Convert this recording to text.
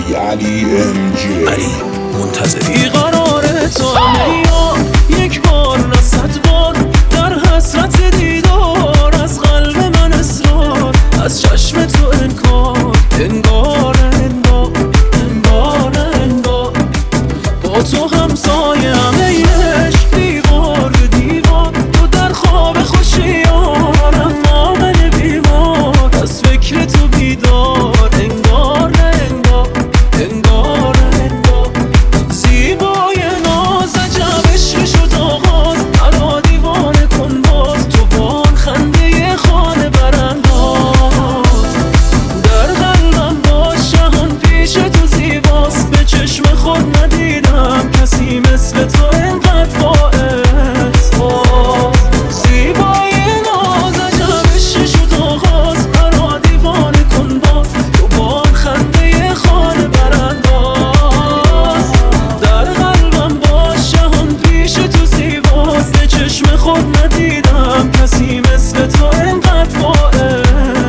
علی ام جی. علی منتظری. بیقرار تو یا یک بار نه 100 بار در حسرت دیدار، از قلب من اصرار، از چشم تو انکار، انگار انگار انگار انگار با تو همسایه همه عشق، دیوار به دیوار، تو در خواب خوشیارم عامل بیمار، از فکر تو بیدار، انگار انگار انگار انگار زیبای ناز عجب عشق شد آغاز، مرا دیوانه کن باز، تو با آن خنده خانه برانداز، در قلبم باش جهان پیش تو زیباست، به چشم خود ندیدم کسی مثل تو اینقدر با احساس، زیبای ناز عجب عشق شد آغاز، مرا دیوانه کن باز، تو با آن خنده خانه برانداز، در قلبم باش جهان پیش تو زیباست، به چشم خود ندیدم کسی مثل تو اینقدر با احساس.